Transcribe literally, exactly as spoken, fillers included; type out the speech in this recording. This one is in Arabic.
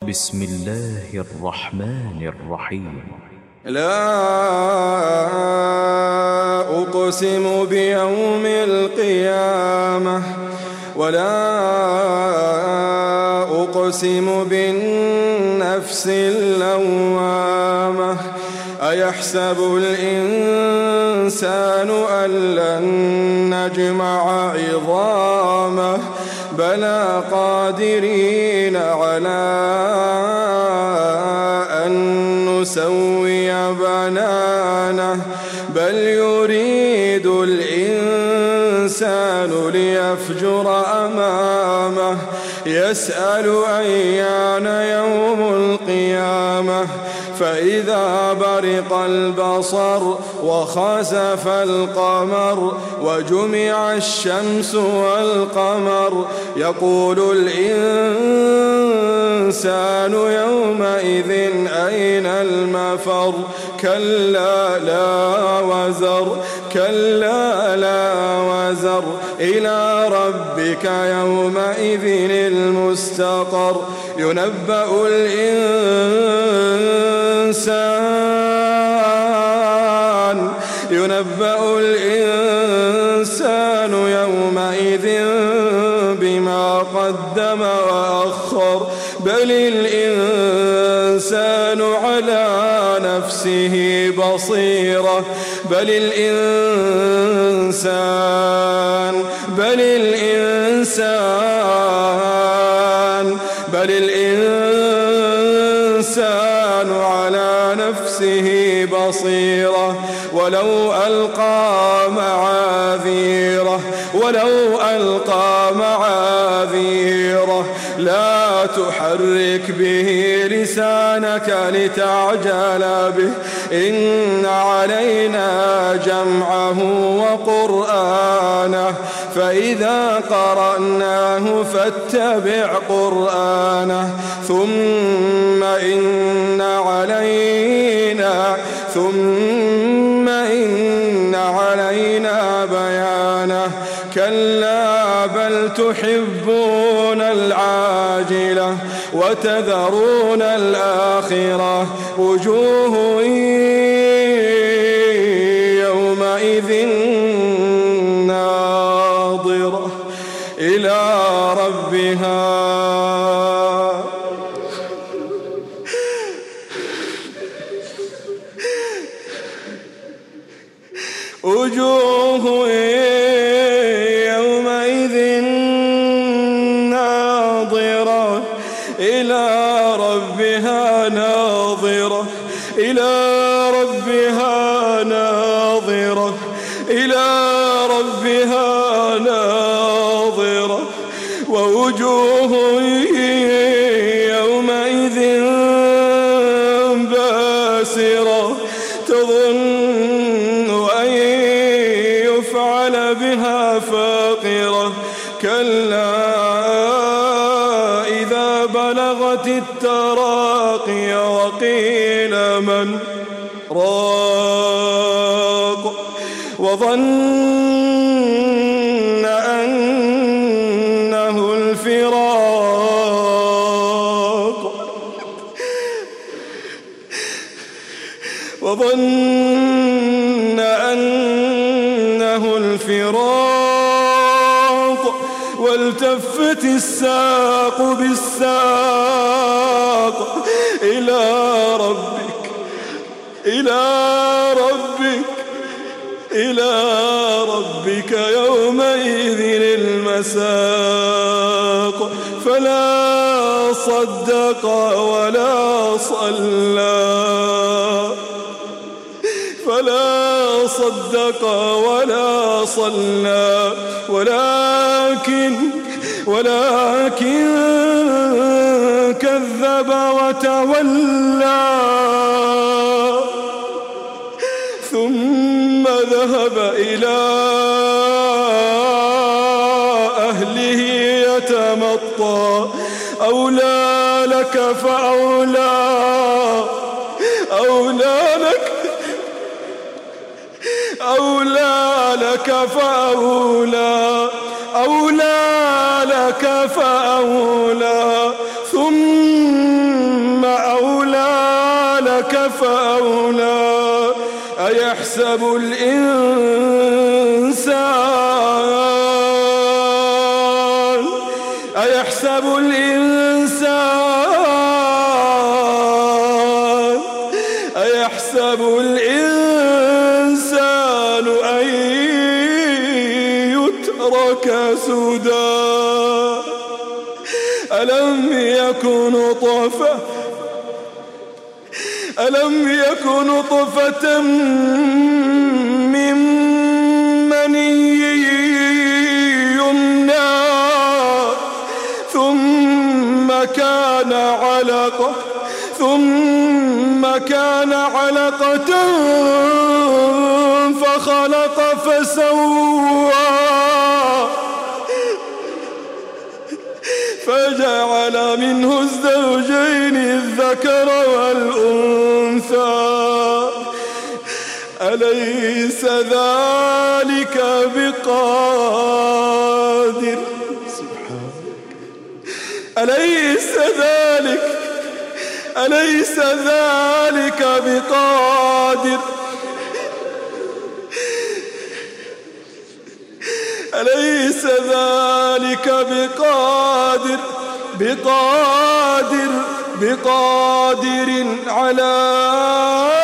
بسم الله الرحمن الرحيم. لا أقسم بيوم القيامة ولا أقسم بالنفس اللوامة أيحسب الإنسان أن لن نجمع عظامه بلى قادرين على أن نسوي بنانه بل يريد الإنسان ليفجر أمامه يسأل أيان يوم القيامة فإذا برق البصر وخسف القمر وجمع الشمس والقمر يقول الإنسان يومئذ أين المفر كلا لا وزر كلا لا وزر إلى ربك يومئذ المستقر ينبأ الإنسان ينبأ الإنسان يومئذ بما قدم وأخر بل الإنسان على نفسه بصيرة بل الإنسان بل الإنسان بل الإنسان على نفسه بصيرة ولو ألقى معاذيره ولو ألقى معاذيره لا تحرك به لسانك لتعجل به إن علينا جمعه وقرآنه فإذا قرأناه فاتبع قرآنه ثم إن علينا ثم إن علينا بيانه كلا بل تحبون العاجلة وتذرون الآخرة وجوه يومئذ ناظرة إلى ربها وجوه يومئذ ناظرة إلى ربها ناظرة إلى ربها ناظرة إلى ربها ناظرة ووجوه يومئذ باسرة تظن أن يفعل بها فاقرة كلا إذا بلغت التراقي وقيل من راق وظن أنه الفراق وظن أنه الفراق والتفت الساق بالساق إلى ربك إلى ربك إلى ربك يومئذ المساق فلا صدق ولا صلى فلا صدق ولا صلى ولكن ولكن كذب وتولى ثم ذهب إلى أهله يتمطى أولى لك فأولى أولى لك أولى لك فأولى أولى لك فأولى ثم لك فأولى أيحسب الإنسان أيحسب الإنسان أيحسب الإنسان أن يترك سدى ألم يكن نطفة ألم يكن نطفة من مني يمنى ثم كان علقة ثم كان علقة فخلق فسوى فجعل منه الزوجين الذكر والأنثى أليس ذلك بقادر أليس ذلك أليس ذلك بقادر أليس ذلك بقادر بقادر بقادر على